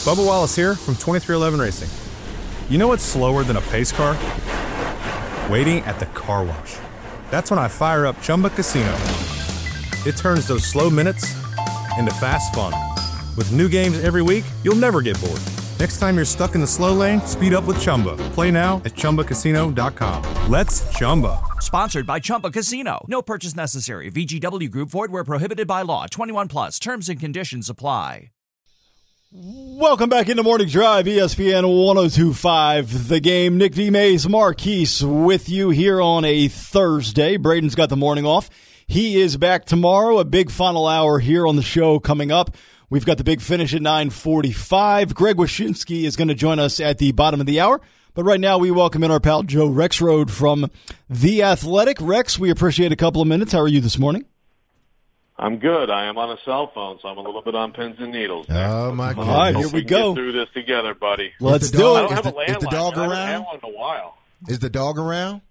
Bubba Wallace here from 2311 Racing. You know what's slower than a pace car? Waiting at the car wash. That's when I fire up Chumba Casino. It turns those slow minutes into fast fun. With new games every week, you'll never get bored. Next time you're stuck in the slow lane, speed up with Chumba. Play now at ChumbaCasino.com. Let's Chumba. Sponsored by Chumba Casino. No purchase necessary. VGW Group. Void where prohibited by law. 21 plus. Terms and conditions apply. Welcome back into Morning Drive, ESPN 102.5. The Game. Nick D. Mays, Marquise with you here on a Thursday. Braden's got the morning off. He is back tomorrow. A big final hour here on the show coming up. We've got the big finish at 9:45. Greg Wyshynski is going to join us at the bottom of the hour. But right now we welcome in our pal Joe Rexrode from The Athletic. Rex, we appreciate a couple of minutes. How are you this morning? I'm good. I am on a cell phone, so I'm a little bit on pins and needles. Oh, my God. All right, here we go. Get through this together, buddy. Let's do it. I don't have a landline. Is the dog I around? haven't had one in a while. Is the dog around?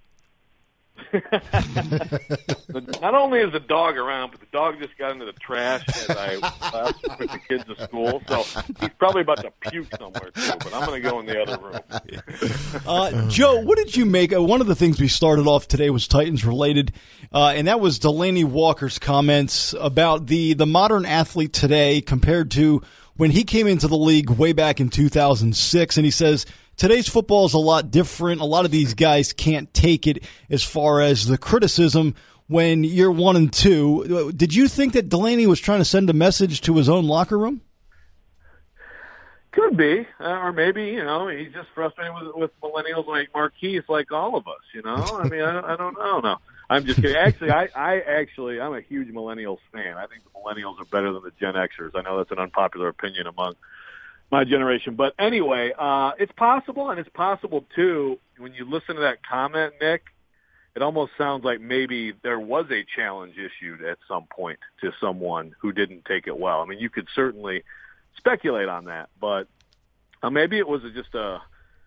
Not only is the dog around, but the dog just got into the trash as I left with the kids to school. So he's probably about to puke somewhere, too, but I'm going to go in the other room. Joe, what did you make? One of the things we started off today was Titans related, and that was Delanie Walker's comments about the modern athlete today compared to when he came into the league way back in 2006. And he says, today's football is a lot different. A lot of these guys can't take it as far as the criticism when you're 1 and 2. Did you think that Delanie was trying to send a message to his own locker room? Could be, or maybe, he's just frustrated with millennials like Marquise, like all of us, I mean, I don't know. No, I'm just kidding. Actually, I'm a huge millennials fan. I think the millennials are better than the Gen Xers. I know that's an unpopular opinion among my generation. But anyway, it's possible, and it's possible, too, when you listen to that comment, Nick, it almost sounds like maybe there was a challenge issued at some point to someone who didn't take it well. I mean, you could certainly speculate on that, but maybe it was just a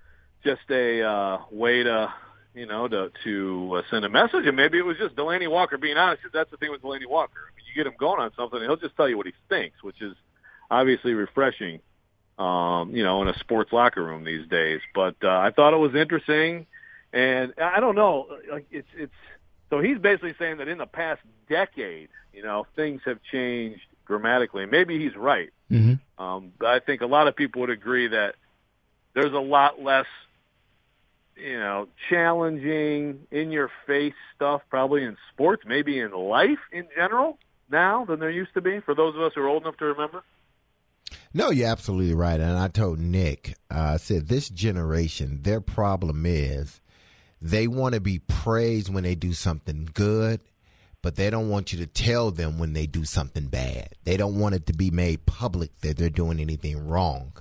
way to send a message, and maybe it was just Delanie Walker being honest, because that's the thing with Delanie Walker. I mean, you get him going on something, and he'll just tell you what he thinks, which is obviously refreshing, in a sports locker room these days. But I thought it was interesting, and I don't know, like it's so he's basically saying that in the past decade, things have changed dramatically. Maybe he's right. Mm-hmm. But I think a lot of people would agree that there's a lot less, challenging, in-your-face stuff probably in sports, maybe in life in general now than there used to be, for those of us who are old enough to remember. No, you're absolutely right. And I told Nick, I said this generation, their problem is they want to be praised when they do something good, but they don't want you to tell them when they do something bad. They don't want it to be made public that they're doing anything wrong.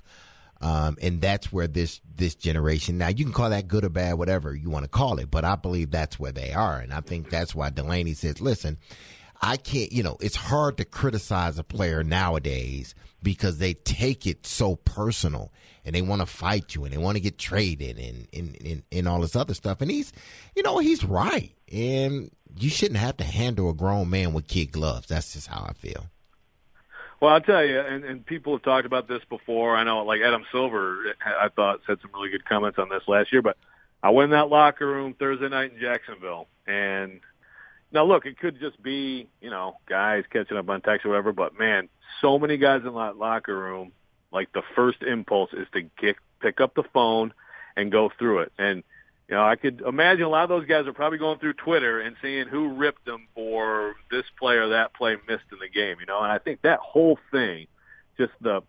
And that's where this generation, now you can call that good or bad, whatever you want to call it, but I believe that's where they are. And I think that's why Delanie says, listen, I can't, it's hard to criticize a player nowadays because they take it so personal and they want to fight you and they want to get traded and all this other stuff. And he's right. And you shouldn't have to handle a grown man with kid gloves. That's just how I feel. Well, I'll tell you, and people have talked about this before. I know, like Adam Silver, I thought, said some really good comments on this last year. But I went in that locker room Thursday night in Jacksonville. And now, look, it could just be, guys catching up on text or whatever. But, man, so many guys in that locker room, like the first impulse is to pick up the phone and go through it. And, I could imagine a lot of those guys are probably going through Twitter and seeing who ripped them for this play or that play missed in the game, And I think that whole thing, just the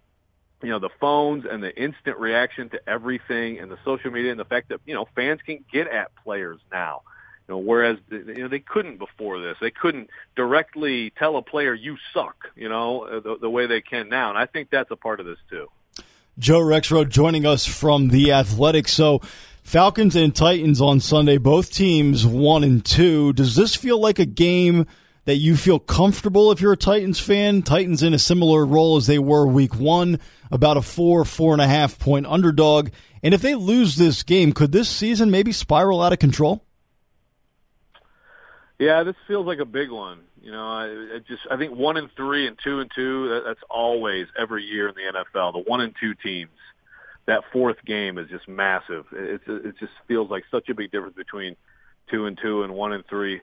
phones and the instant reaction to everything and the social media and the fact that, fans can get at players now, whereas, they couldn't before this. They couldn't directly tell a player you suck, the way they can now. And I think that's a part of this too. Joe Rexrode joining us from The Athletic. So Falcons and Titans on Sunday, both teams 1 and 2. Does this feel like a game that you feel comfortable if you're a Titans fan? Titans in a similar role as they were week 1, about a 4.5 point underdog. And if they lose this game, could this season maybe spiral out of control? Yeah, this feels like a big one, I think 1-3 and 2-2. That's always every year in the NFL. The 1-2 teams, that fourth game is just massive. It just feels like such a big difference between 2-2 and 1-3.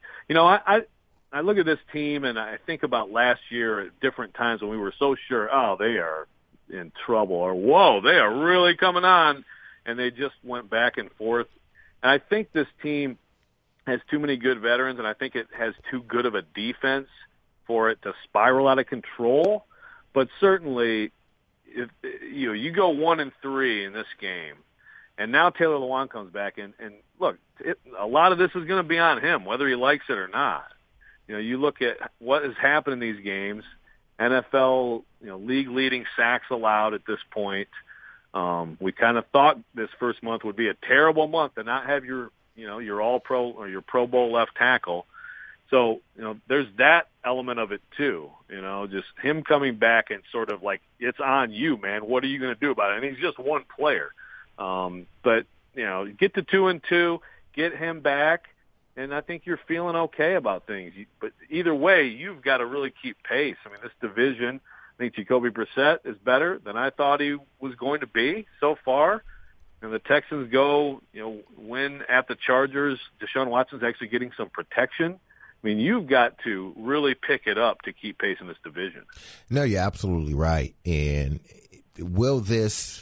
I look at this team and I think about last year at different times when we were so sure, they are in trouble, or whoa, they are really coming on, and they just went back and forth. And I think this team has too many good veterans, and I think it has too good of a defense for it to spiral out of control. But certainly, if you go 1-3 in this game, and now Taylor Lewan comes back, and look, a lot of this is going to be on him, whether he likes it or not. You look at what has happened in these games. NFL, league-leading sacks allowed at this point. We kind of thought this first month would be a terrible month to not have your All-Pro or your Pro Bowl left tackle. So, there's that element of it too. Just him coming back and sort of like, it's on you, man. What are you going to do about it? And he's just one player. But get to 2-2, get him back, and I think you're feeling okay about things. But either way, you've got to really keep pace. I mean, this division, I think Jacoby Brissett is better than I thought he was going to be so far. And the Texans go, win at the Chargers. Deshaun Watson's actually getting some protection. I mean, you've got to really pick it up to keep pace in this division. No, you're absolutely right. And will this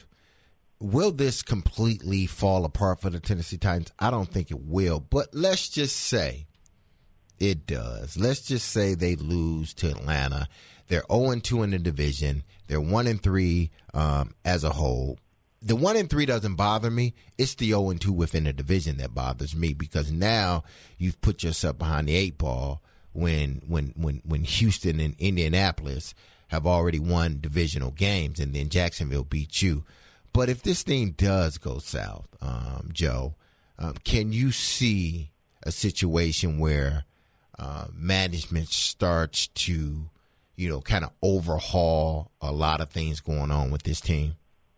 completely fall apart for the Tennessee Titans? I don't think it will. But let's just say it does. Let's just say they lose to Atlanta. They're 0-2 in the division. They're 1-3 as a whole. The 1-3 doesn't bother me. It's the 0-2 within the division that bothers me, because now you've put yourself behind the 8 ball when Houston and Indianapolis have already won divisional games, and then Jacksonville beat you. But if this thing does go south, Joe, can you see a situation where management starts to, kind of overhaul a lot of things going on with this team?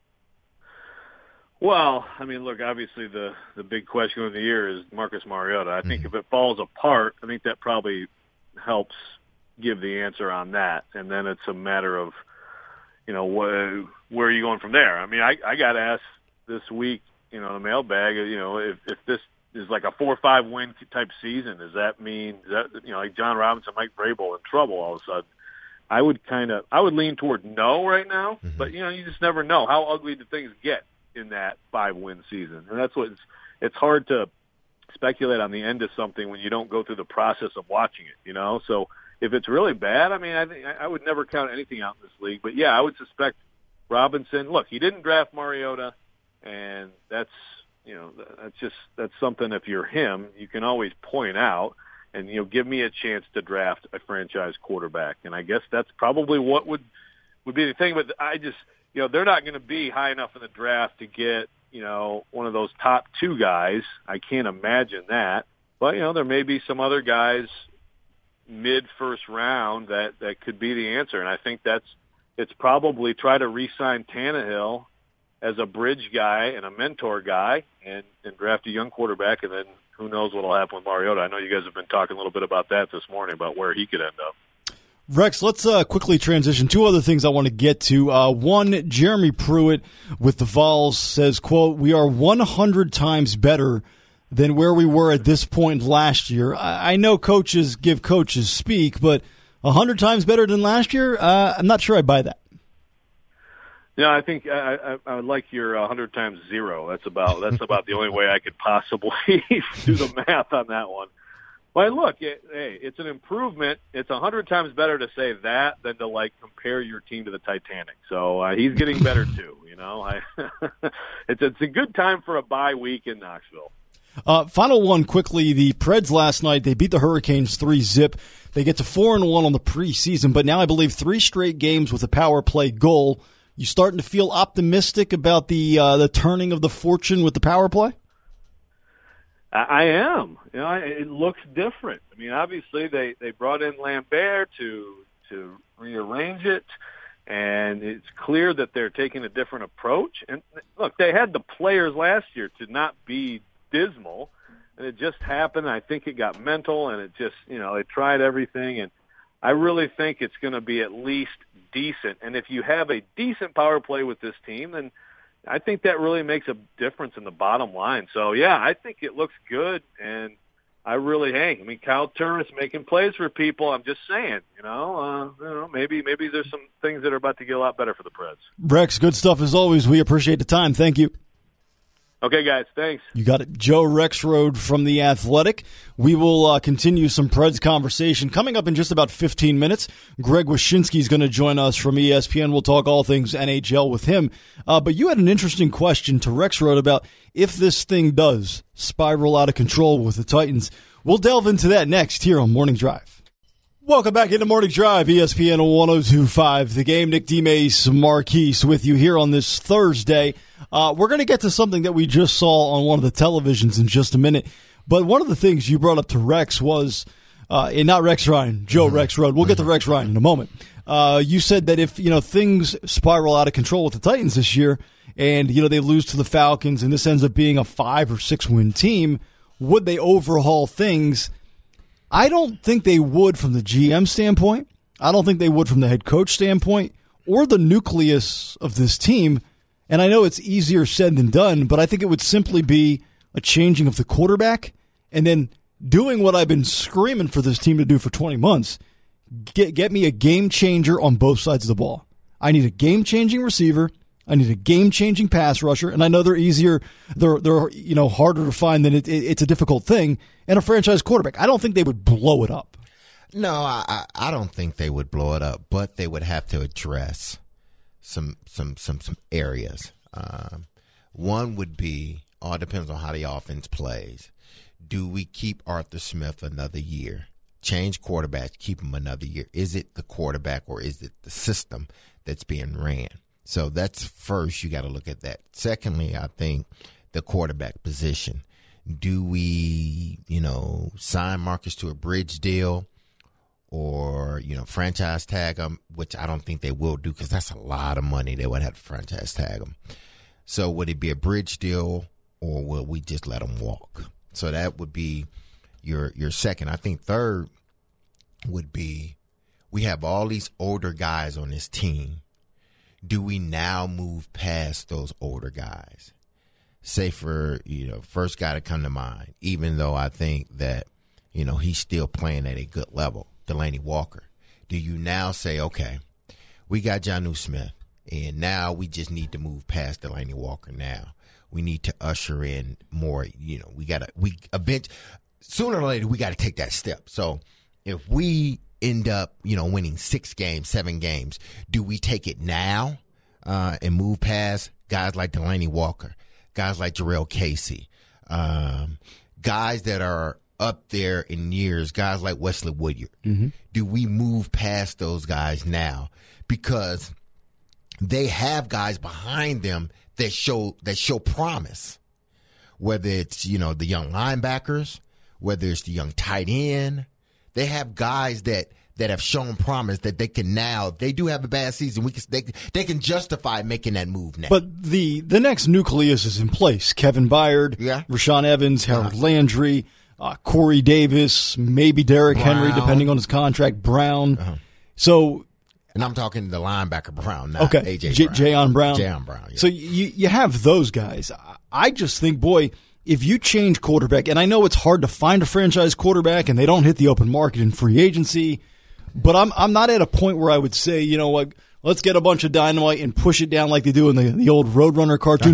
Well, I mean, look, obviously the big question of the year is Marcus Mariota. I think if it falls apart, I think that probably helps give the answer on that. And then it's a matter of, where are you going from there? I mean, I got asked this week, the mailbag, if this is like a 4-5 win type season, does that mean like John Robinson, Mike Vrabel in trouble all of a sudden? I would lean toward no right now, but you just never know. How ugly do things get in that 5-win season? And that's what it's hard to speculate on the end of something when you don't go through the process of watching it, So if it's really bad, I mean, I would never count anything out in this league. But yeah, I would suspect Robinson. Look, he didn't draft Mariota, and that's something. If you're him, you can always point out and give me a chance to draft a franchise quarterback. And I guess that's probably what would be the thing. But I just they're not going to be high enough in the draft to get one of those top 2 guys. I can't imagine that. But there may be some other guys mid-first round that could be the answer. And I think it's probably try to re-sign Tannehill as a bridge guy and a mentor guy and draft a young quarterback, and then who knows what will happen with Mariota. I know you guys have been talking a little bit about that this morning, about where he could end up. Rex, let's quickly transition. 2 other things I want to get to. One, Jeremy Pruitt with the Vols says, quote, "We are 100 times better than where we were at this point last year." I know coaches give coaches speak, but 100 times better than last year? I'm not sure I buy that. Yeah, I think I would like your 100 times 0. That's about the only way I could possibly do the math on that one. But look, it's an improvement. It's 100 times better to say that than to compare your team to the Titanic. So he's getting better too. It's a good time for a bye week in Knoxville. Final one quickly. The Preds last night, they beat the Hurricanes 3-0. They get to 4-1 on the preseason, but now I believe 3 straight games with a power play goal. You starting to feel optimistic about the turning of the fortune with the power play? I am. It looks different. I mean, obviously they brought in Lambert to rearrange it, and it's clear that they're taking a different approach. And look, they had the players last year to not be dismal, and it just happened. I think it got mental, and it just they tried everything. And I really think it's going to be at least decent. And if you have a decent power play with this team, then I think that really makes a difference in the bottom line. So, yeah, I think it looks good, and I mean, Kyle Turris making plays for people. I'm just saying, maybe there's some things that are about to get a lot better for the Preds. Rex, good stuff as always. We appreciate the time. Thank you. Okay, guys, thanks. You got it. Joe Rexrode from The Athletic. We will continue some Preds conversation coming up in just about 15 minutes. Greg Wyshynski is going to join us from ESPN. We'll talk all things NHL with him. But you had an interesting question to Rexrode about if this thing does spiral out of control with the Titans. We'll delve into that next here on Morning Drive. Welcome back into Morning Drive, ESPN 102.5. The Game. Nick DeMace, Marquise with you here on this Thursday. We're going to get to something that we just saw on one of the televisions in just a minute. But one of the things you brought up to Rex was, and not Rex Ryan, Joe Rexrode. We'll get to Rex Ryan in a moment. You said that if things spiral out of control with the Titans this year, and they lose to the Falcons, and this ends up being a 5 or 6 win team, would they overhaul things? I don't think they would from the GM standpoint. I don't think they would from the head coach standpoint or the nucleus of this team. And I know it's easier said than done, but I think it would simply be a changing of the quarterback and then doing what I've been screaming for this team to do for 20 months. Get me a game changer on both sides of the ball. I need a game-changing receiver. I need a game-changing pass rusher, and I know they're easier. They're harder to find than it's a difficult thing. And a franchise quarterback. I don't think they would blow it up. No, I don't think they would blow it up, but they would have to address some areas. One would be all depends on how the offense plays. Do we keep Arthur Smith another year? Change quarterbacks, keep him another year. Is it the quarterback or is it the system that's being ran? So that's first, you got to look at that. Secondly, I think the quarterback position. Do we, sign Marcus to a bridge deal or, franchise tag him, which I don't think they will do because that's a lot of money. They would have to franchise tag him. So would it be a bridge deal or will we just let him walk? So that would be your second. I think third would be we have all these older guys on this team. Do we now move past those older guys? Say for, first guy to come to mind, even though I think that, he's still playing at a good level, Delaney Walker. Do you now say, okay, we got Jonnu Smith, and now we just need to move past Delaney Walker now. We need to usher in more, sooner or later, we got to take that step. So if we end up, winning 6 games, 7 games, do we take it now and move past guys like Delaney Walker, guys like Jarrell Casey, guys that are up there in years, guys like Wesley Woodyard? Mm-hmm. Do we move past those guys now? Because they have guys behind them that show promise, whether it's, the young linebackers, whether it's the young tight end. They have guys that have shown promise that they do have a bad season. They can justify making that move now. But the next nucleus is in place. Kevin Byard, Rashaan Evans, Harold Landry, Corey Davis, maybe Derrick Henry, depending on his contract, Brown. So, and I'm talking the linebacker Brown, not okay, A.J. Brown. Jayon Brown. Jayon Brown, yeah. So you have those guys. I just think, boy, if you change quarterback, and I know it's hard to find a franchise quarterback and they don't hit the open market in free agency, but I'm not at a point where I would say, let's get a bunch of dynamite and push it down like they do in the old Roadrunner cartoon.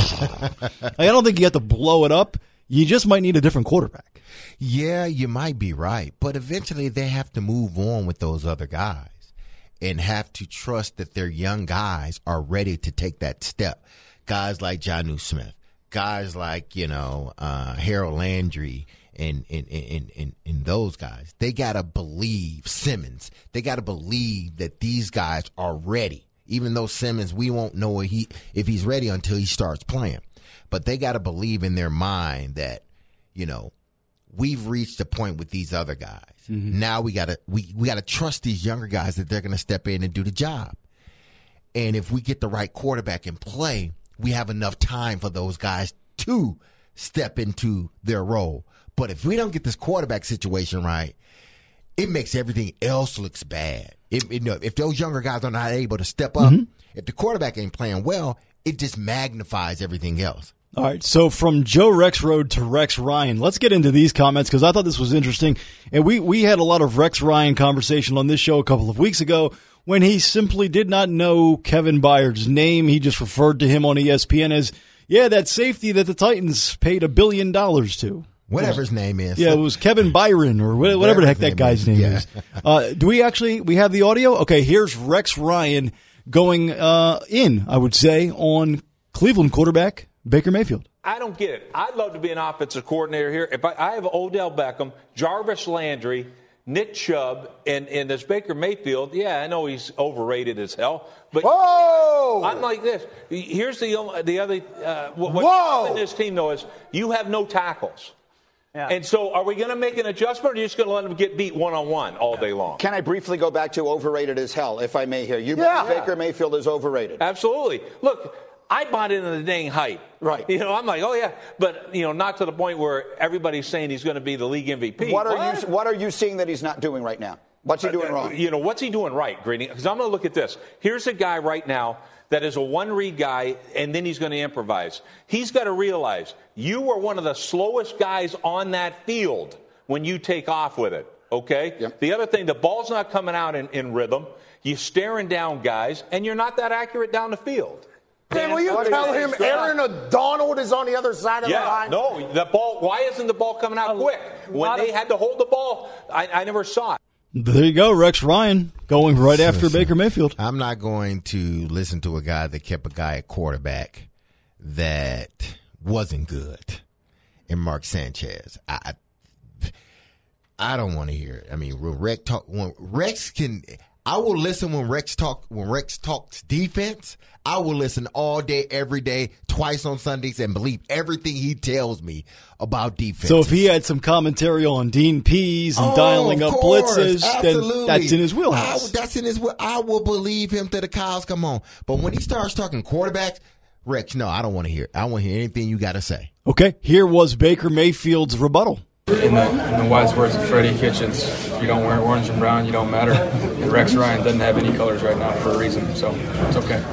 I don't think you have to blow it up. You just might need a different quarterback. Yeah, you might be right. But eventually they have to move on with those other guys and have to trust that their young guys are ready to take that step. Guys like Jonnu Smith, guys like, Harold Landry and those guys. They got to believe Simmons. They got to believe that these guys are ready. Even though Simmons, we won't know if he's ready until he starts playing. But they got to believe in their mind that, we've reached a point with these other guys. Mm-hmm. Now we got to trust these younger guys that they're going to step in and do the job. And if we get the right quarterback in play, we have enough time for those guys to step into their role. But if we don't get this quarterback situation right, it makes everything else looks bad. If those younger guys are not able to step up, if the quarterback ain't playing well, it just magnifies everything else. All right, so from Joe Rexrode to Rex Ryan, let's get into these comments because I thought this was interesting. And we had a lot of Rex Ryan conversation on this show a couple of weeks ago when he simply did not know Kevin Byard's name. He just referred to him on ESPN as, that safety that the Titans paid $1 billion to. Whatever his name is. Yeah, it was Kevin Byron or whatever the heck that guy's name is. Do we have the audio? Okay, here's Rex Ryan going in, I would say, on Cleveland quarterback Baker Mayfield. I don't get it. I'd love to be an offensive coordinator here. If I have Odell Beckham, Jarvis Landry, Nick Chubb, and this Baker Mayfield, I know he's overrated as hell. But whoa! I'm like this. Here's the other what's in this team, though, is you have no tackles. Yeah. And so are we going to make an adjustment, or are you just going to let them get beat one-on-one all day long? Can I briefly go back to overrated as hell, if I may here? You believe Baker Mayfield is overrated? Absolutely. Look, I bought into the dang hype. Right. I'm like, but, not to the point where everybody's saying he's going to be the league MVP. What are you seeing that he's not doing right now? What's he doing wrong? What's he doing right, Greeny? Because I'm going to look at this. Here's a guy right now that is a one-read guy, and then he's going to improvise. He's got to realize you are one of the slowest guys on that field when you take off with it, okay? Yep. The other thing, the ball's not coming out in rhythm. You're staring down guys, and you're not that accurate down the field. Will you tell him Aaron Donald is on the other side of the line? No, the ball. Why isn't the ball coming out quick? When they had to hold the ball, I never saw it. There you go, Rex Ryan going right after Baker Mayfield. I'm not going to listen to a guy that kept a guy at quarterback that wasn't good in Mark Sanchez. I don't want to hear it. I mean, I will listen when Rex talks defense. I will listen all day, every day, twice on Sundays, and believe everything he tells me about defense. So if he had some commentary on Dean Pease and dialing up blitzes, then that's in his wheelhouse. That's in his wheelhouse. I will believe him till the cows come home. But when he starts talking quarterbacks, Rex, no, I don't want to hear it. I don't want to hear anything you got to say. Okay, here was Baker Mayfield's rebuttal. In the wise words of Freddie Kitchens, if you don't wear orange and brown, you don't matter. And Rex Ryan doesn't have any colors right now for a reason, so it's okay.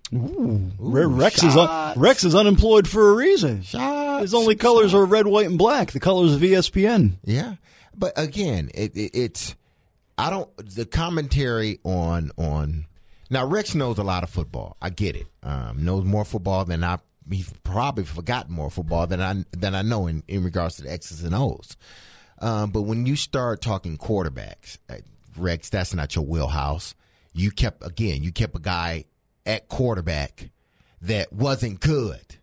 Rex is unemployed for a reason. His only colors are red, white, and black. The colors of ESPN. Yeah, but again, it's the commentary on. Now Rex knows a lot of football. I get it. Knows more football than He's probably forgotten more football than I know in regards to the X's and O's. But when you start talking quarterbacks, Rex, that's not your wheelhouse. You kept a guy at quarterback that wasn't good.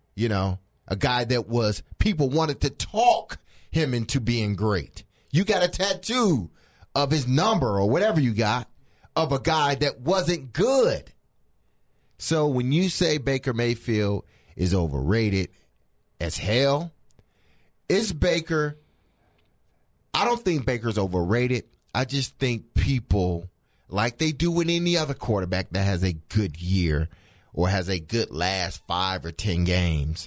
A guy that people wanted to talk him into being great. You got a tattoo of his number or whatever you got of a guy that wasn't good. So when you say Baker Mayfield is overrated as hell, it's Baker. I don't think Baker's overrated. I just think people, like they do with any other quarterback that has a good year or has a good last 5 or 10 games,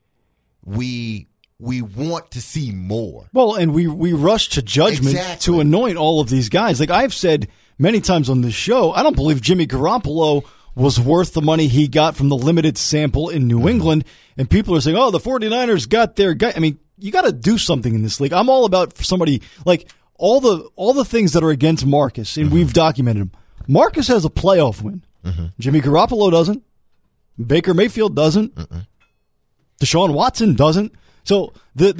we want to see more. Well, and we rush to judgment to anoint all of these guys. Like I've said many times on this show, I don't believe Jimmy Garoppolo was worth the money he got from the limited sample in New England. And people are saying, the 49ers got their guy. I mean, you got to do something in this league. I'm all about somebody like all the things that are against Marcus, and we've documented them. Marcus has a playoff win. Jimmy Garoppolo doesn't. Baker Mayfield doesn't. Deshaun Watson doesn't. So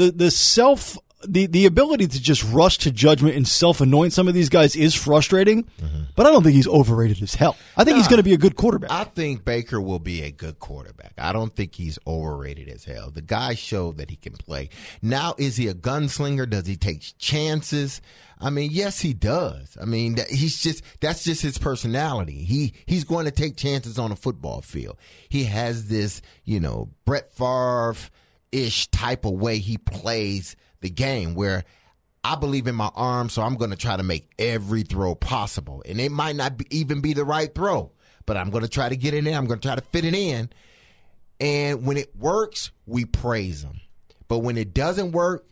the ability to just rush to judgment and self-anoint some of these guys is frustrating, but I don't think he's overrated as hell. I think he's going to be a good quarterback. I think Baker will be a good quarterback. I don't think he's overrated as hell. The guy showed that he can play. Now, is he a gunslinger? Does he take chances? I mean, yes, he does. I mean, that's just his personality. He's going to take chances on a football field. He has this, Brett Favre-ish type of way he plays the game where I believe in my arm, so I'm going to try to make every throw possible. And it might not even be the right throw, but I'm going to try to get it in. I'm going to try to fit it in. And when it works, we praise him. But when it doesn't work,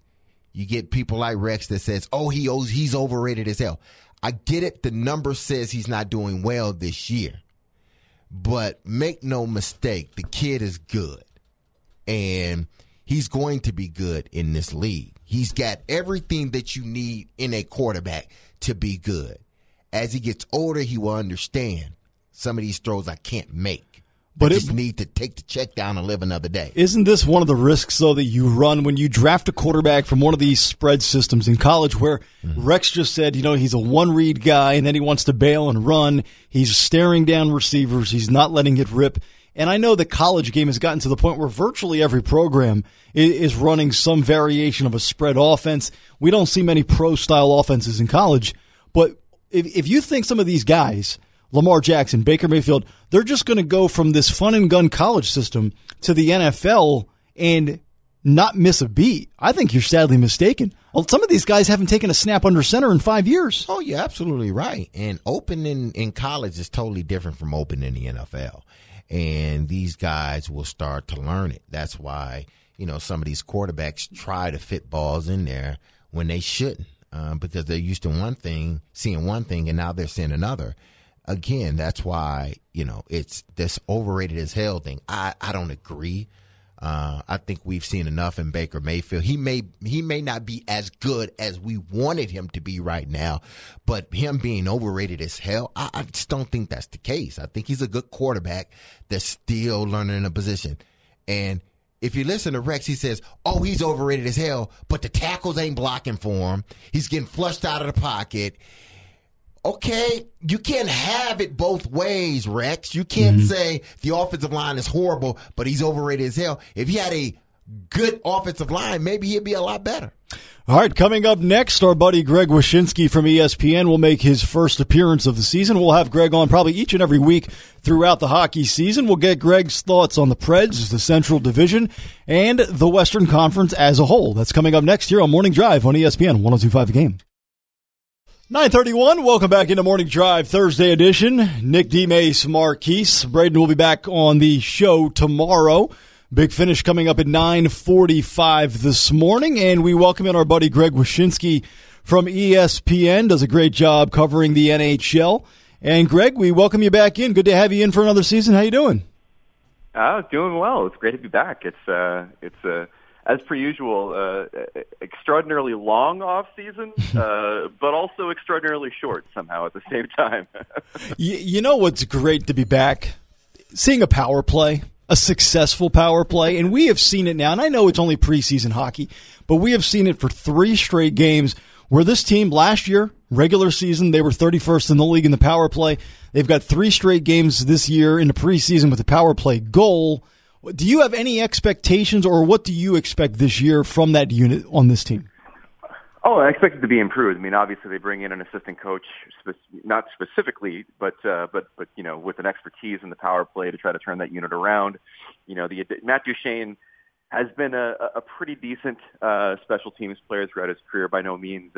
You get people like Rex that says, oh, he's overrated as hell. I get it. The number says he's not doing well this year. But make no mistake, the kid is good. And he's going to be good in this league. He's got everything that you need in a quarterback to be good. As he gets older, he will understand some of these throws I can't make. But I just need to take the check down and live another day. Isn't this one of the risks, though, that you run when you draft a quarterback from one of these spread systems in college where Rex just said, he's a one-read guy and then he wants to bail and run. He's staring down receivers. He's not letting it rip. And I know the college game has gotten to the point where virtually every program is running some variation of a spread offense. We don't see many pro-style offenses in college. But if you think some of these guys, Lamar Jackson, Baker Mayfield, they're just going to go from this fun-and-gun college system to the NFL and not miss a beat, I think you're sadly mistaken. Well, some of these guys haven't taken a snap under center in 5 years. Oh, you're absolutely right. And opening in college is totally different from opening in the NFL. And these guys will start to learn it. That's why, some of these quarterbacks try to fit balls in there when they shouldn't, because they're used to seeing one thing, and now they're seeing another. Again, that's why, it's this overrated as hell thing. I don't agree. I think we've seen enough in Baker Mayfield. He may not be as good as we wanted him to be right now, but him being overrated as hell, I just don't think that's the case. I think he's a good quarterback that's still learning a position. And if you listen to Rex, he says, oh, he's overrated as hell, but the tackles ain't blocking for him. He's getting flushed out of the pocket. Okay, you can't have it both ways, Rex. You can't say the offensive line is horrible, but he's overrated as hell. If he had a good offensive line, maybe he'd be a lot better. All right, coming up next, our buddy Greg Wyshynski from ESPN will make his first appearance of the season. We'll have Greg on probably each and every week throughout the hockey season. We'll get Greg's thoughts on the Preds, the Central Division, and the Western Conference as a whole. That's coming up next here on Morning Drive on ESPN 102.5 The Game. 9:31, welcome back into Morning Drive Thursday edition. Nick DeMace, Marquise. Braden will be back on the show tomorrow. Big Finish coming up at 9:45 this morning, and we welcome in our buddy Greg Wyshynski from ESPN. Does a great job covering the NHL. And Greg, we welcome you back in. Good to have you in for another season. How you doing? Doing well. It's great to be back. It's as per usual, extraordinarily long off season, but also extraordinarily short somehow at the same time. You know what's great to be back? Seeing a power play, a successful power play, and we have seen it now, and I know it's only preseason hockey, but we have seen it for 3 straight games where this team last year, regular season, they were 31st in the league in the power play. They've got 3 straight games this year in the preseason with a power play goal. Do you have any expectations, or what do you expect this year from that unit on this team? Oh, I expect it to be improved. I mean, obviously they bring in an assistant coach, not specifically, but with an expertise in the power play to try to turn that unit around. Matt Duchene has been a pretty decent special teams player throughout his career. By no means,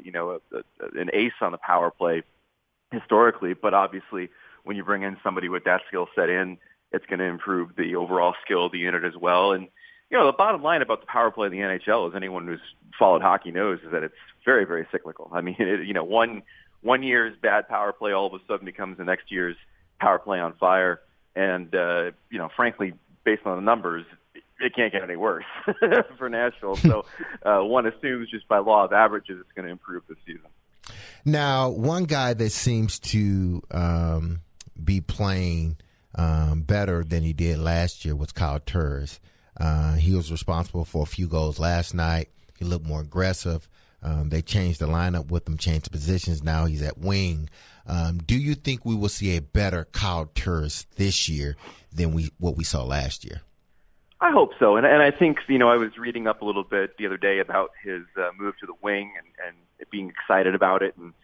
an ace on the power play historically, but obviously when you bring in somebody with that skill set in, it's going to improve the overall skill of the unit as well. And, the bottom line about the power play in the NHL, as anyone who's followed hockey knows, is that it's very, very cyclical. I mean, one year's bad power play all of a sudden becomes the next year's power play on fire. And, frankly, based on the numbers, it can't get any worse for Nashville. So one assumes just by law of averages it's going to improve this season. Now, one guy that seems to be playing better than he did last year was Kyle Turris. He was responsible for a few goals last night. He looked more aggressive. They changed the lineup with him, changed the positions. Now he's at wing. Do you think we will see a better Kyle Turris this year than what we saw last year? I hope so. And I think, I was reading up a little bit the other day about his move to the wing and being excited about it. And,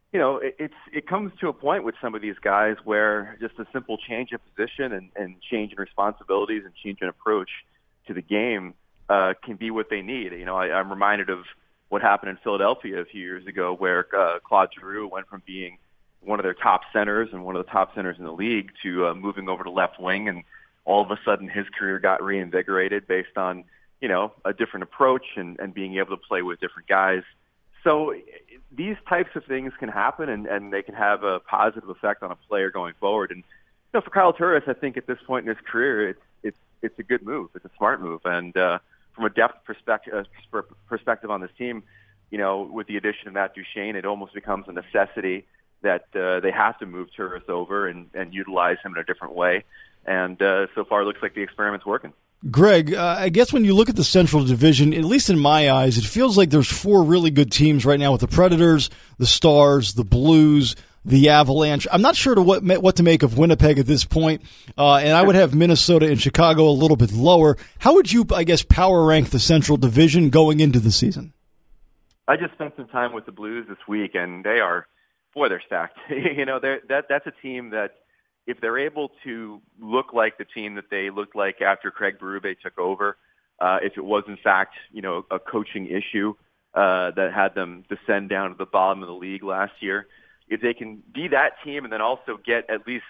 it comes to a point with some of these guys where just a simple change of position and change in responsibilities and change in approach to the game can be what they need. I'm reminded of what happened in Philadelphia a few years ago where Claude Giroux went from being one of their top centers and one of the top centers in the league to moving over to left wing. And all of a sudden his career got reinvigorated based on, a different approach and being able to play with different guys. So these types of things can happen, and they can have a positive effect on a player going forward. And for Kyle Turris, I think at this point in his career, it's a good move. It's a smart move. And from a depth perspective on this team, with the addition of Matt Duchene, it almost becomes a necessity that they have to move Turris over and utilize him in a different way. And so far, it looks like the experiment's working. Greg, I guess when you look at the Central Division, at least in my eyes, it feels like there's 4 really good teams right now with the Predators, the Stars, the Blues, the Avalanche. I'm not sure what to make of Winnipeg at this point, and I would have Minnesota and Chicago a little bit lower. How would you, I guess, power rank the Central Division going into the season? I just spent some time with the Blues this week, and they're stacked. That's a team that, if they're able to look like the team that they looked like after Craig Berube took over, if it was in fact, a coaching issue that had them descend down to the bottom of the league last year, if they can be that team and then also get at least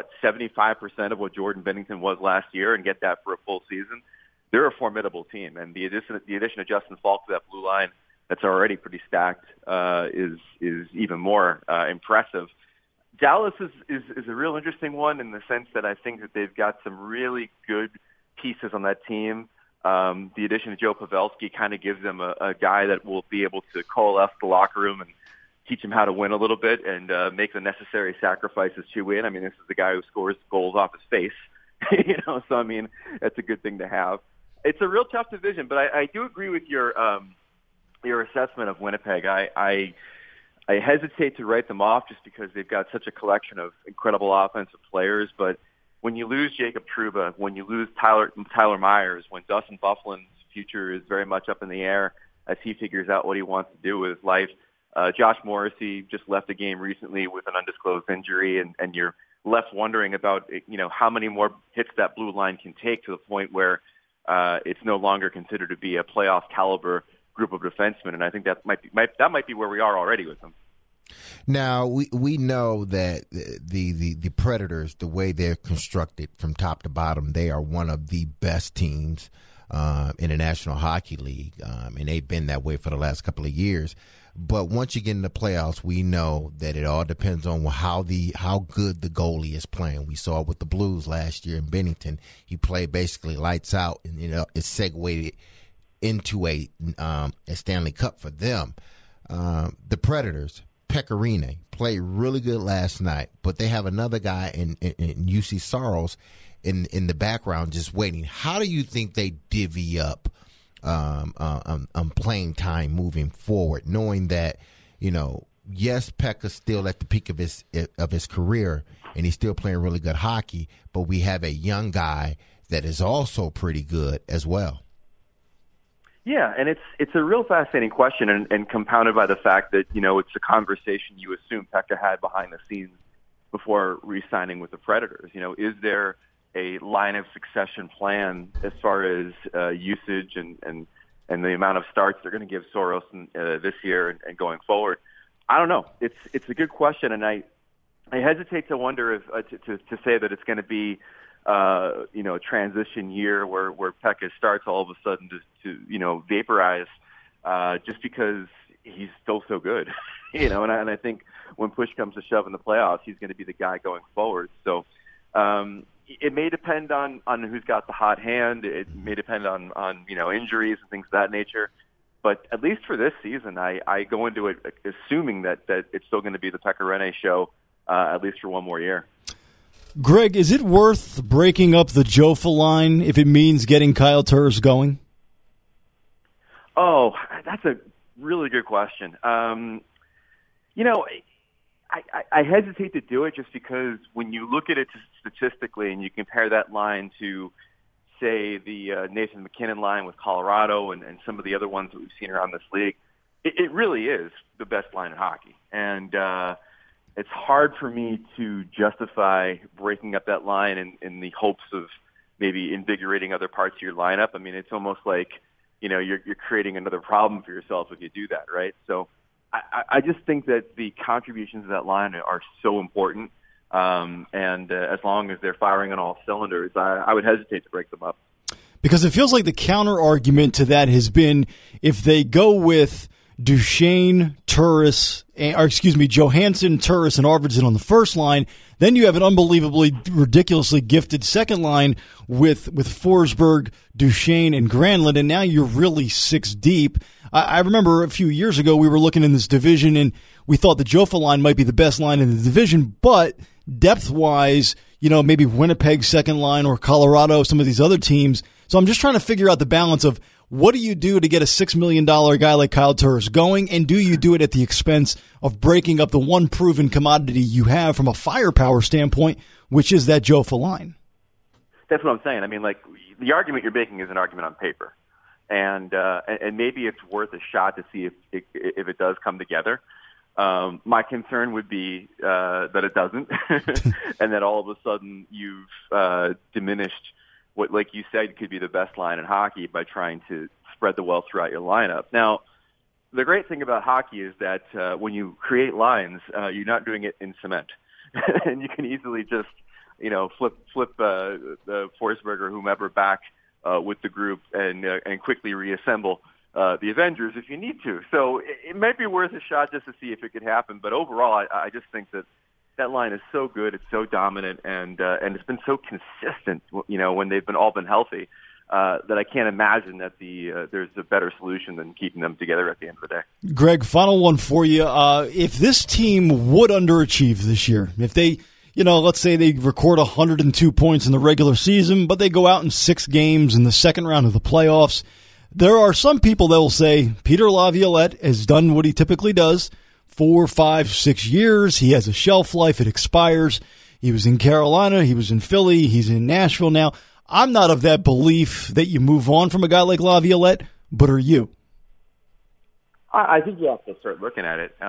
75% of what Jordan Binnington was last year and get that for a full season, they're a formidable team. And the addition of Justin Falk to that blue line that's already pretty stacked is even more impressive. Dallas is a real interesting one in the sense that I think that they've got some really good pieces on that team. The addition of Joe Pavelski kind of gives them a guy that will be able to coalesce the locker room and teach them how to win a little bit and make the necessary sacrifices to win. I mean, this is the guy who scores goals off his face, so I mean, that's a good thing to have. It's a real tough division, but I do agree with your assessment of Winnipeg. I hesitate to write them off just because they've got such a collection of incredible offensive players. But when you lose Jacob Trouba, when you lose Tyler Myers, when Dustin Byfuglien's future is very much up in the air as he figures out what he wants to do with his life, Josh Morrissey just left the game recently with an undisclosed injury, and you're left wondering about how many more hits that blue line can take to the point where it's no longer considered to be a playoff caliber group of defensemen, and I think that might be where we are already with them. Now we know that the Predators, the way they're constructed from top to bottom, they are one of the best teams in the National Hockey League, and they've been that way for the last couple of years. But once you get in the playoffs, we know that it all depends on how good the goalie is playing. We saw it with the Blues last year in Binnington. He played basically lights out, and it segued into a Stanley Cup for them. The Predators, Pekka Rinne, played really good last night, but they have another guy in UC Saros in the background just waiting. How do you think they divvy up playing time moving forward, knowing that, yes, Pekka's still at the peak of his career and he's still playing really good hockey, but we have a young guy that is also pretty good as well? Yeah, and it's a real fascinating question, and compounded by the fact that, it's a conversation you assume Pekka had behind the scenes before re-signing with the Predators. Is there a line of succession plan as far as usage and the amount of starts they're going to give Saros this year and going forward? I don't know. It's a good question, and I hesitate to wonder if to say that it's going to be a transition year where Pekka starts all of a sudden to vaporize just because he's still so good, and I think when push comes to shove in the playoffs, he's going to be the guy going forward. So it may depend on who's got the hot hand. It may depend on injuries and things of that nature. But at least for this season, I go into it assuming that it's still going to be the Pekka Rinne show at least for one more year. Greg, is it worth breaking up the Jofa line if it means getting Kyle Turris going? Oh, that's a really good question. I hesitate to do it just because when you look at it statistically and you compare that line to, say, the Nathan McKinnon line with Colorado and some of the other ones that we've seen around this league, it really is the best line in hockey. And it's hard for me to justify breaking up that line in the hopes of maybe invigorating other parts of your lineup. I mean, it's almost like, you're creating another problem for yourself if you do that, right? So I just think that the contributions of that line are so important. And as long as they're firing on all cylinders, I would hesitate to break them up. Because it feels like the counter argument to that has been if they go with Johansson, Turris, and Arvidsson on the first line, then you have an unbelievably, ridiculously gifted second line with Forsberg, Duchesne, and Granlund, and now you're really 6 deep. I remember a few years ago we were looking in this division, and we thought the Jofa line might be the best line in the division, but depth-wise, maybe Winnipeg's second line or Colorado, some of these other teams. So I'm just trying to figure out the balance of what do you do to get a $6 million guy like Kyle Turris going, and do you do it at the expense of breaking up the one proven commodity you have from a firepower standpoint, which is that Jofa line? That's what I'm saying. I mean, like, the argument you're making is an argument on paper, and maybe it's worth a shot to see if it does come together. My concern would be that it doesn't, and that all of a sudden you've diminished what, like you said, could be the best line in hockey by trying to spread the wealth throughout your lineup. Now, the great thing about hockey is that when you create lines, you're not doing it in cement, and you can easily just flip the Forsberg or whomever back with the group and quickly reassemble the Avengers if you need to. So it might be worth a shot just to see if it could happen. But overall, I just think that line is so good, it's so dominant, and it's been so consistent, when they've all been healthy, that I can't imagine that there's a better solution than keeping them together at the end of the day. Greg, final one for you. If this team would underachieve this year, if they, let's say they record 102 points in the regular season, but they go out in 6 games in the second round of the playoffs, there are some people that will say Peter Laviolette has done what he typically does. 4, 5, 6 years. He has a shelf life. It expires. He was in Carolina. He was in Philly. He's in Nashville now. I'm not of that belief that you move on from a guy like Laviolette, but are you? I think you have to start looking at it.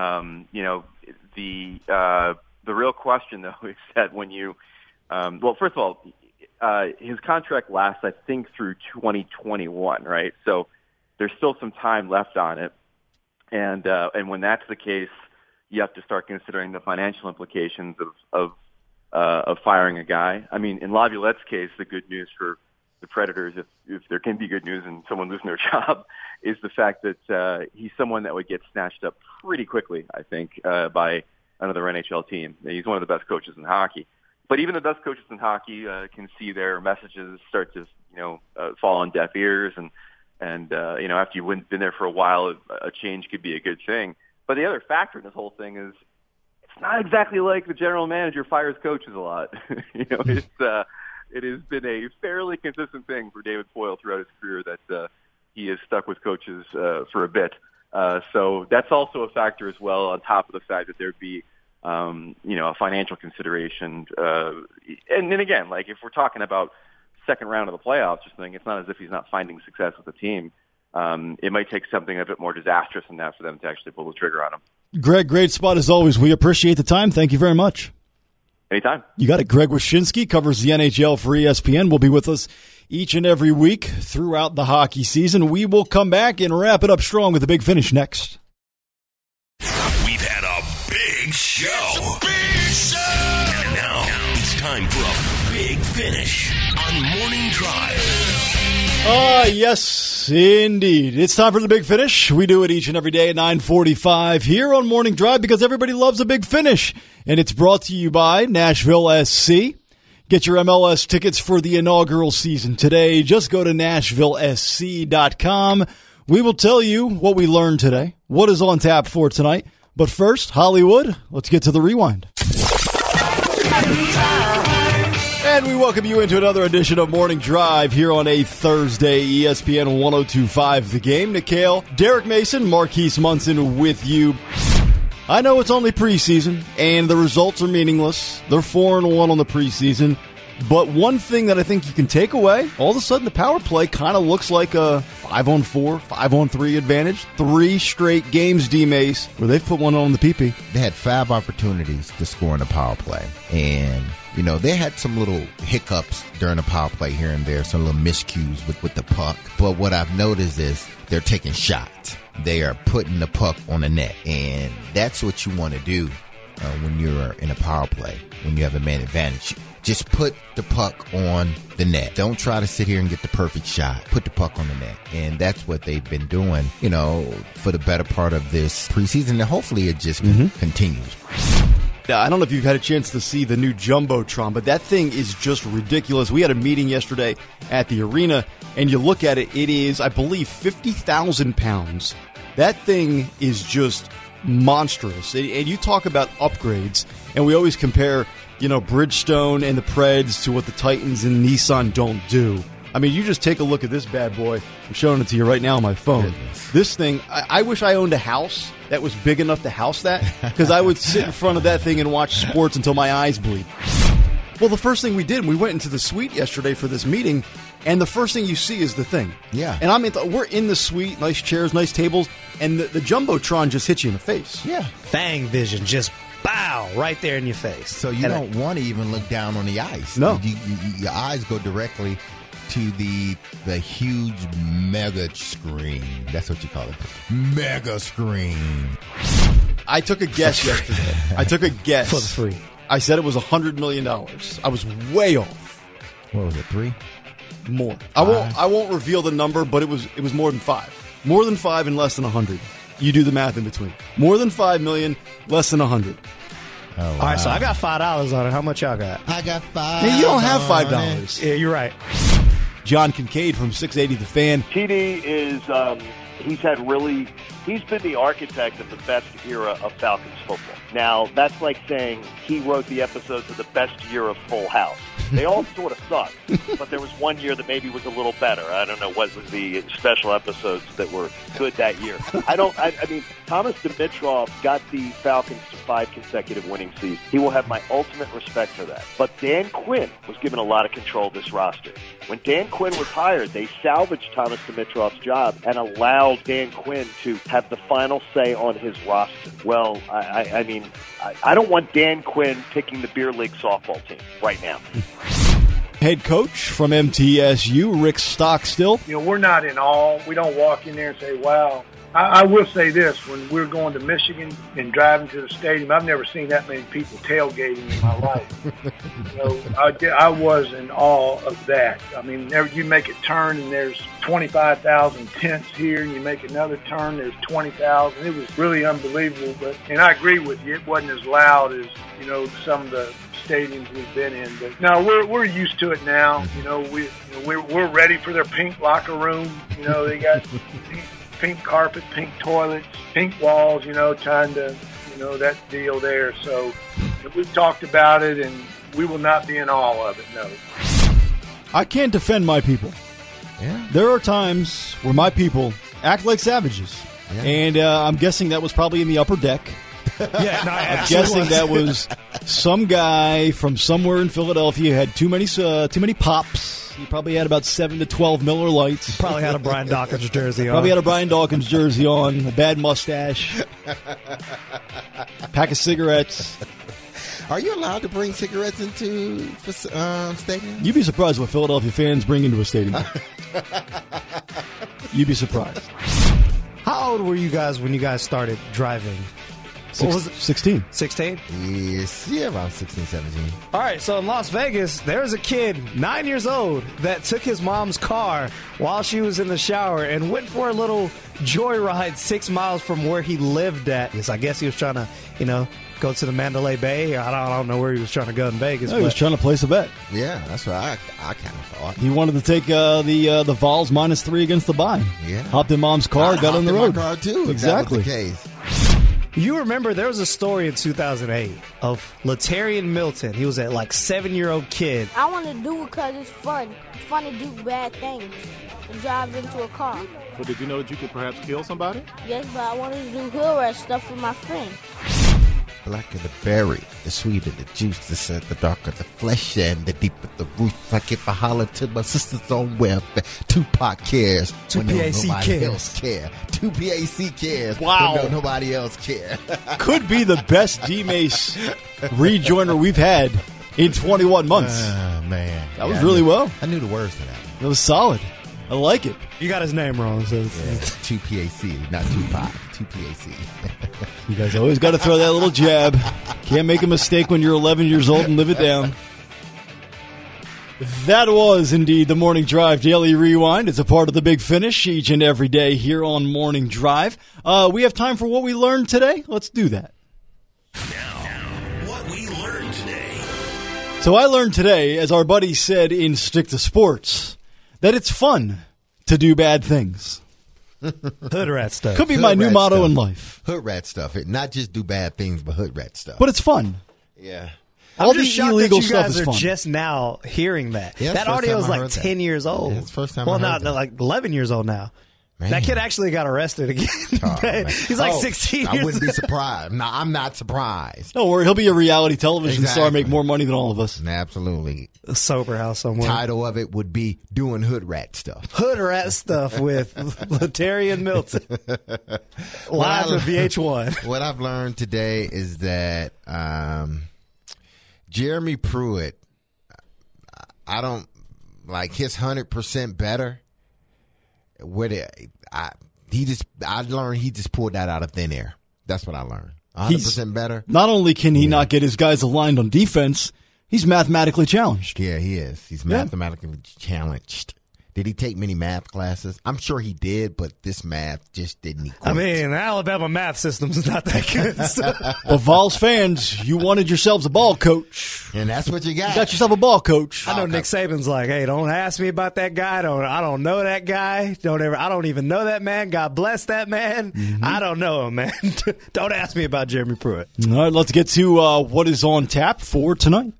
The real question, though, is that when you first of all, his contract lasts, I think, through 2021, right? So there's still some time left on it. And when that's the case, you have to start considering the financial implications of firing a guy. I mean, in Laviolette's case, the good news for the Predators, if there can be good news in someone losing their job, is the fact that he's someone that would get snatched up pretty quickly, I think, by another NHL team. He's one of the best coaches in hockey. But even the best coaches in hockey can see their messages start to, fall on deaf ears, and after you've been there for a while, a change could be a good thing. But the other factor in this whole thing is it's not exactly like the general manager fires coaches a lot. It has been a fairly consistent thing for David Poile throughout his career that he has stuck with coaches for a bit. So that's also a factor as well, on top of the fact that there'd be a financial consideration. And then again, like if we're talking about second round of the playoffs, just think it's not as if he's not finding success with the team. It might take something a bit more disastrous than that for them to actually pull the trigger on him. Greg, great spot as always. We appreciate the time. Thank you very much. Anytime. You got it. Greg Wyshynski covers the NHL for ESPN. Will be with us each and every week throughout the hockey season. We will come back and wrap it up strong with the Big Finish next. We've had a big show. And now it's time for a Big Finish on Morning Drive. Yes, indeed. It's time for the Big Finish. We do it each and every day at 9:45 here on Morning Drive because everybody loves a Big Finish. And it's brought to you by Nashville SC. Get your MLS tickets for the inaugural season today. Just go to NashvilleSC.com. We will tell you what we learned today, what is on tap for tonight. But first, Hollywood, let's get to the rewind. And we welcome you into another edition of Morning Drive here on a Thursday, ESPN 102.5 The Game. Nick Kale, Derek Mason, Marquise Munson with you. I know it's only preseason, and the results are meaningless. They're 4-1 on the preseason. But one thing that I think you can take away, all of a sudden the power play kind of looks like a 5-on-4, 5-on-3 advantage. 3 straight games, D-Mace, where they've put one on the PP. They had 5 opportunities to score in the power play. And, they had some little hiccups during the power play here and there, some little miscues with the puck. But what I've noticed is they're taking shots. They are putting the puck on the net. And that's what you want to do when you're in a power play, when you have a man advantage. Just put the puck on the net. Don't try to sit here and get the perfect shot. Put the puck on the net. And that's what they've been doing, for the better part of this preseason. And hopefully it just continues. Now, I don't know if you've had a chance to see the new Jumbotron, but that thing is just ridiculous. We had a meeting yesterday at the arena, and you look at it, it is, I believe, 50,000 pounds. That thing is just monstrous. And you talk about upgrades, and we always compare, Bridgestone and the Preds to what the Titans and Nissan don't do. I mean, you just take a look at this bad boy. I'm showing it to you right now on my phone. Goodness. This thing, I wish I owned a house that was big enough to house that, because I would sit in front of that thing and watch sports until my eyes bleed. Well, the first thing we did, we went into the suite yesterday for this meeting, and the first thing you see is the thing. Yeah. And we're in the suite, nice chairs, nice tables, and the Jumbotron just hits you in the face. Yeah. Fang vision, just bow, right there in your face. So you don't want to even look down on the ice. No. Your eyes go directly to the huge mega screen. That's what you call it. Mega screen. I took a guess yesterday. I took a guess. For the free. I said it was $100 million. I was way off. What was it, 3? More. I won't reveal the number, but it was more than 5. More than 5 and less than 100. You do the math in between. More than 5 million, less than 100. Oh, wow. All right, so I got $5 on it. How much y'all got? I got $5. Man, you don't have $5. Yeah, you're right. John Kincaid from 680 The Fan. TD is he's been the architect of the best era of Falcons football. Now, that's like saying he wrote the episodes of the best year of Full House. They all sort of sucked, but there was one year that maybe was a little better. I don't know what was the special episodes that were good that year. I mean, Thomas Dimitroff got the Falcons to 5 consecutive winning seasons. He will have my ultimate respect for that. But Dan Quinn was given a lot of control of this roster. When Dan Quinn was hired, they salvaged Thomas Dimitroff's job and allowed Dan Quinn to have the final say on his roster. Well, I mean, I don't want Dan Quinn picking the beer league softball team right now. Head coach from MTSU, Rick Stockstill. We're not in awe. We don't walk in there and say, wow. I will say this, when we're going to Michigan and driving to the stadium, I've never seen that many people tailgating in my life. I was in awe of that. I mean, you make a turn and there's 25,000 tents here, and you make another turn, there's 20,000. It was really unbelievable. And I agree with you, it wasn't as loud as, some of the stadiums we've been in, but no, we're used to it now. We're ready for their pink locker room. They got pink carpet, pink toilets, pink walls. Trying to that deal there. So we've talked about it, and we will not be in awe of it. No, I can't defend my people. Yeah, there are times where my people act like savages, and I'm guessing that was probably in the upper deck. I'm guessing that was some guy from somewhere in Philadelphia who had too many pops. He probably had about 7 to 12 Miller Lights. Probably had a Brian Dawkins jersey on. Probably had a Brian Dawkins jersey on, a bad mustache, pack of cigarettes. Are you allowed to bring cigarettes into stadium? You'd be surprised what Philadelphia fans bring into a stadium. You'd be surprised. How old were you guys when you guys started driving? 16. 16? Yes, around 16, 17. All right, so in Las Vegas, there was a kid, 9 years old, that took his mom's car while she was in the shower and went for a little joyride 6 miles from where he lived at. Yes, I guess he was trying to, go to the Mandalay Bay. I don't know where he was trying to go in Vegas. No, he was trying to place a bet. Yeah, that's what I kind of thought. He wanted to take the Vols -3 against the bye. Yeah. Hopped in mom's car, got on the road. My car too. Exactly. If that was the case. You remember there was a story in 2008 of Latarian Milton. He was a 7-year-old kid. I want to do it because it's fun. It's fun to do bad things and drive into a car. But did you know that you could perhaps kill somebody? Yes, but I wanted to do hill rush stuff with my friend. Blacker the berry, the sweeter the juice, the darker the flesh, and the deeper the roots. I get my holler to my sisters on welfare. Tupac cares when nobody else care. 2PAC cares when nobody else care. Could be the best D-Mace rejoiner we've had in 21 months. Man. That was really well. I knew the words to that. It was solid. I like it. You got his name wrong. So 2PAC, not Tupac. 2PAC. You guys always got to throw that little jab. Can't make a mistake when you're 11 years old and live it down. That was indeed the Morning Drive Daily Rewind. It's a part of the Big Finish each and every day here on Morning Drive. We have time for what we learned today. Let's do that. Now, what we learned today. So I learned today, as our buddy said in Stick to Sports, that it's fun to do bad things. Hood rat stuff. Could be my new motto in life. Hood rat stuff. Not just do bad things, but hood rat stuff. But it's fun. Yeah. All I'm the just shocked illegal that you stuff guys is are fun. just now hearing that. Yeah, that audio is like 10 years old. Yeah, it's the first time well, I heard not that. like 11 years old now. Man. That kid actually got arrested again. Man. He's like 16 I years wouldn't be surprised. No, I'm not surprised. Don't worry, he'll be a reality television star, Exactly. make more money than all of us. Absolutely. A sober house somewhere. Title of it would be Doing Hood Rat Stuff. Hood rat stuff with Letarian Milton. Live on VH1. What I've learned today is that Jeremy Pruitt, I don't like his 100% better. I learned he just pulled that out of thin air. That's what I learned. 100% better. Not only can he not get his guys aligned on defense, he's mathematically challenged. Yeah, he is. He's mathematically challenged. Did he take many math classes? I'm sure he did, but this math just didn't equate. I mean, the Alabama math system's not that good. So. Well, Vols fans, you wanted yourselves a ball coach. And that's what you got. You got yourself a ball coach. I know Nick Saban's like, hey, don't ask me about that guy. I don't know that guy. I don't even know that man. God bless that man. Mm-hmm. I don't know him, man. Don't ask me about Jeremy Pruitt. All right, let's get to what is on tap for tonight.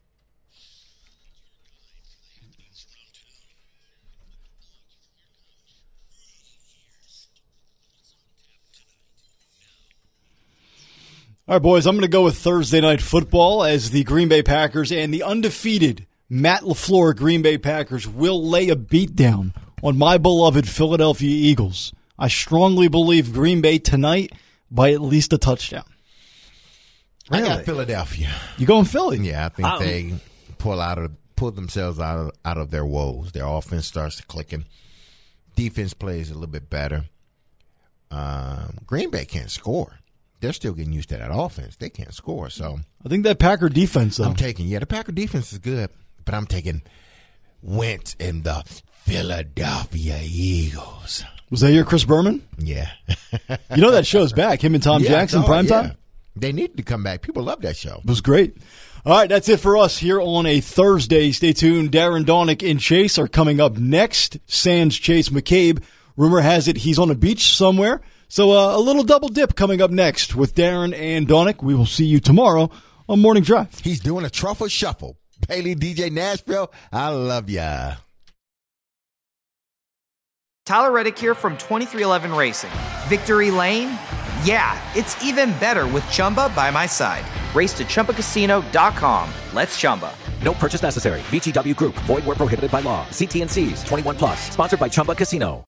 All right, boys, I'm going to go with Thursday Night Football as the Green Bay Packers and the undefeated Matt LaFleur Green Bay Packers will lay a beatdown on my beloved Philadelphia Eagles. I strongly believe Green Bay tonight by at least a touchdown. I got Philadelphia. You going Philly? Yeah, I think they pull themselves out of their woes. Their offense starts clicking. Defense plays a little bit better. Green Bay can't score. They're still getting used to that offense. They can't score. So I think that Packer defense, though. the Packer defense is good, but I'm taking Wentz and the Philadelphia Eagles. Was that your Chris Berman? Yeah. You know that show's back, him and Tom Jackson, primetime? They need to come back. People love that show. It was great. All right, that's it for us here on a Thursday. Stay tuned. Darren Donick and Chase are coming up next. Sans Chase McCabe. Rumor has it he's on a beach somewhere. So a little double dip coming up next with Darren and Donick. We will see you tomorrow on Morning Drive. He's doing a truffle shuffle. Bailey, DJ Nashville, I love ya. Tyler Reddick here from 2311 Racing. Victory Lane? Yeah, it's even better with Chumba by my side. Race to ChumbaCasino.com. Let's Chumba. No purchase necessary. VGW Group. Void where prohibited by law. See T&Cs. 21+. Sponsored by Chumba Casino.